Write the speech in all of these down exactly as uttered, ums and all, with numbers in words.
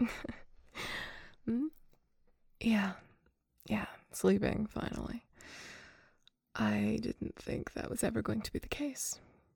Hmm? Yeah, yeah, sleeping, finally. I didn't think that was ever going to be the case.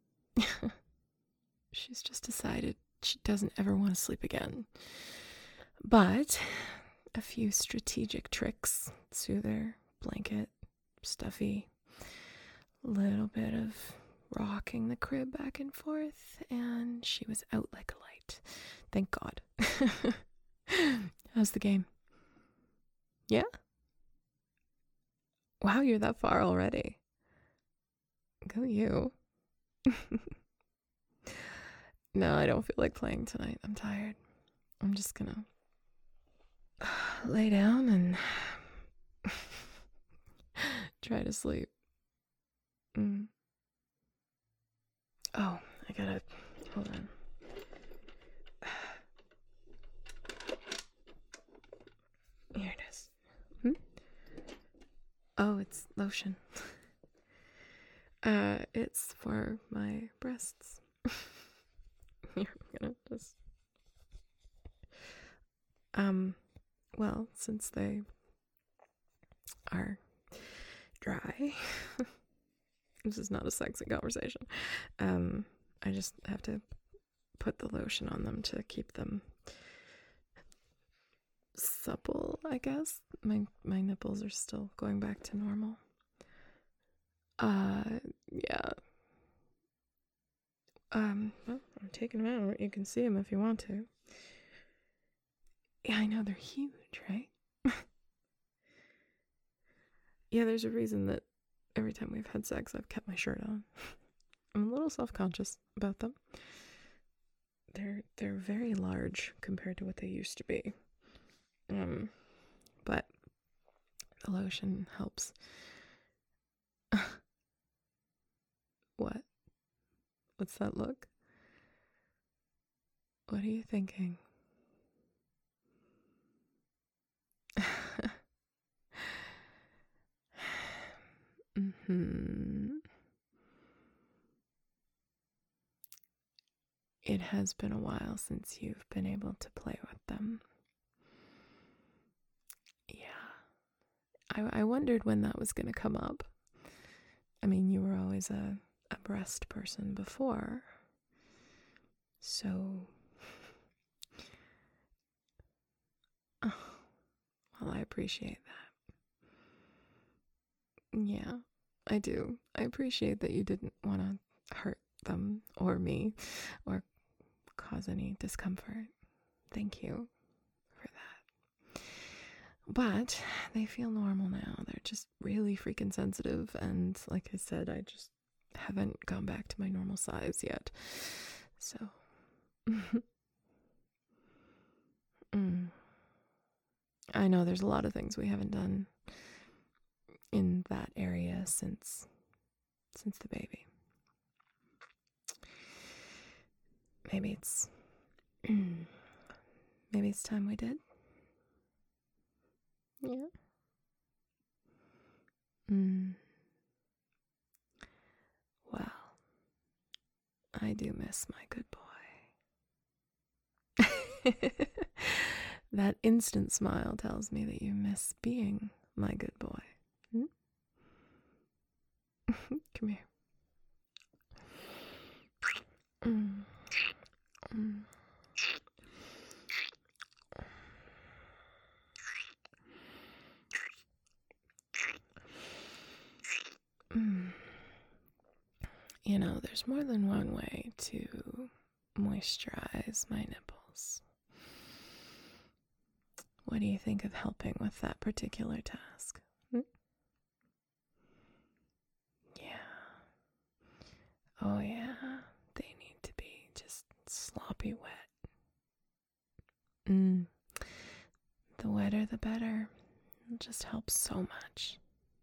She's just decided she doesn't ever want to sleep again. But a few strategic tricks, soother, blanket, stuffy, little bit of rocking the crib back and forth, and she was out like a light. Thank God. How's the game? Yeah? Wow, you're that far already. Go you. No, I don't feel like playing tonight. I'm tired. I'm just gonna lay down and try to sleep. Mm. Oh, I gotta. Hold on. Here it is. Hmm? Oh, it's lotion. uh, it's for my breasts. Here, I'm gonna just. Um, well, since they are dry, this is not a sexy conversation. Um, I just have to put the lotion on them to keep them supple, I guess. My my nipples are still going back to normal. Uh, yeah. Um, well, I'm taking them out. You can see them if you want to. Yeah, I know, they're huge, right? Yeah, there's a reason that every time we've had sex, I've kept my shirt on. I'm a little self-conscious about them. They're they're very large compared to what they used to be. Um, but the lotion helps. What? What's that look? What are you thinking? Mm-hmm. It has been a while since you've been able to play with them. Yeah. I, I wondered when that was going to come up. I mean, you were always a, a breast person before. So. Oh, well, I appreciate that. Yeah, I do. I appreciate that you didn't want to hurt them or me or cause any discomfort. Thank you for that. But they feel normal now. They're just really freaking sensitive. And like I said, I just haven't gone back to my normal size yet. So. mm. I know there's a lot of things we haven't done in that area since since the baby. Maybe it's maybe it's time we did. Yeah. Mm. Well, I do miss my good boy. That instant smile tells me that you miss being my good boy. Hmm? Come here. Mm. Mm. Mm. You know, there's more than one way to moisturize my nipples. What do you think of helping with that particular task? Hmm? Yeah. Oh, yeah. They need to be just sloppy wet. Mm. The wetter, the better. It just helps so much.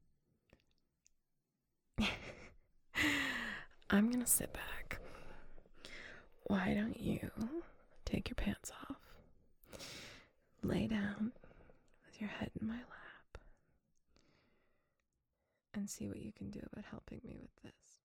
I'm gonna sit back. Why don't you take your pants off, lay down with your head in my lap, and see what you can do about helping me with this.